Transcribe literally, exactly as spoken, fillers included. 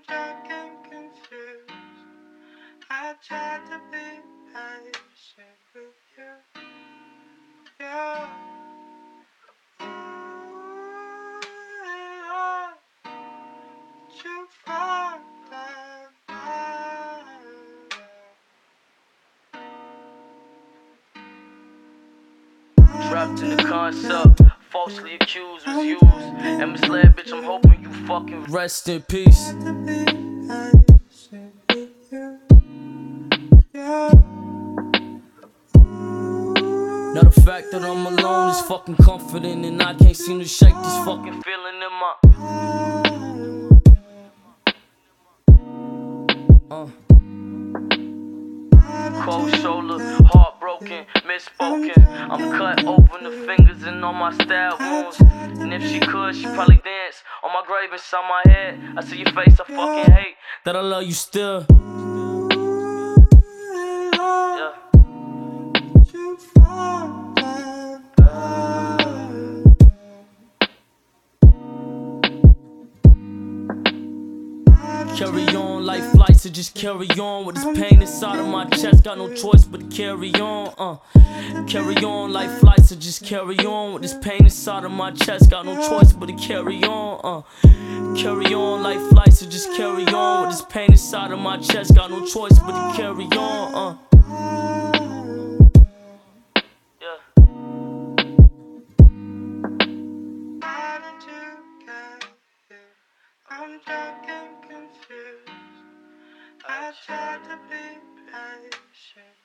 I'm drunk and confused. I tried to be patient with you. Yeah. You fall down. Trapped in the concept, falsely accused, was used and misled, bitch. I'm hoping you fucking rest in peace. Now the fact that I'm alone is fucking comforting, and I can't seem to shake this fucking feeling in my uh. Cold shoulder, heartbroken, misspoken. I'm cut open, the fingers and all my stab wounds. And if she could, she'd probably dance on my grave inside my head. I see your face, I fucking hate that I love you still. Yeah. Carry on like flights, so just carry on with this pain inside of my chest. Got no choice but to carry on. Uh, carry on like flights, so just carry on with this pain inside of my chest. Got no choice but to carry on. Uh, carry on like flights, so just carry on with this pain inside of my chest. Got no choice but to carry on. Uh. I'm drunk and confused. I tried to be patient.